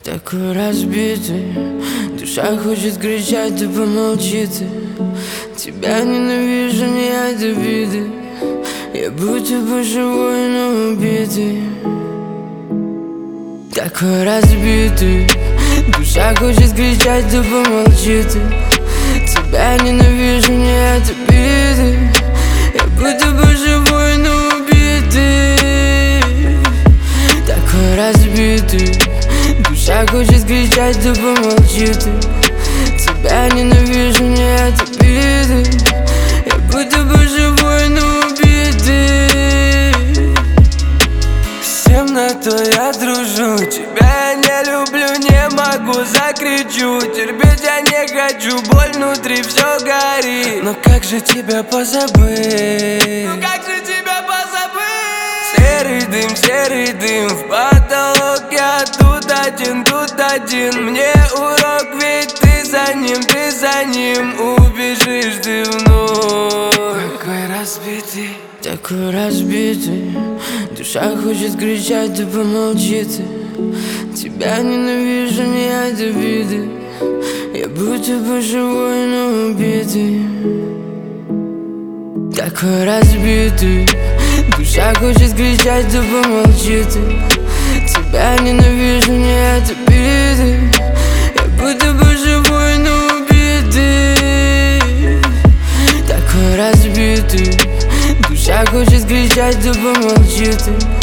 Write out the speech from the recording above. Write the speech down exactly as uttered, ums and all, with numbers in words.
Такой разбитый, душа хочет кричать, да помолчи ты. Тебя ненавижу не от обиды, я будто бы живой, но убитый. Такой разбитый, душа хочет кричать, да помолчи ты. Тебя ненавижу не от обиды, я будто бы живой, но убитый. Такой разбитый, душа хочет кричать, да помолчи ты. Тебя ненавижу не от обиды, я будто бы живой, но убитый. Всем на то я дружу, тебя я не люблю, не могу, закричу. Терпеть я не хочу, боль внутри, все горит. Но как же тебя позабыть? Ну как же тебя позабыть? Серый дым, серый дым, в потолок я тут один, тут один. Мне урок, ведь ты за ним, ты за ним убежишь ты вновь. Какой разбитый, такой разбитый, душа хочет кричать, да помолчи ты. Тебя ненавижу не от обиды, я будто бы живой, но убитый. Такой разбитый, душа хочет кричать, да помолчи ты. Тебя ненавижу не от обиды, я будто бы живой, но убитый. Такой разбитый, душа хочет кричать, да помолчи ты.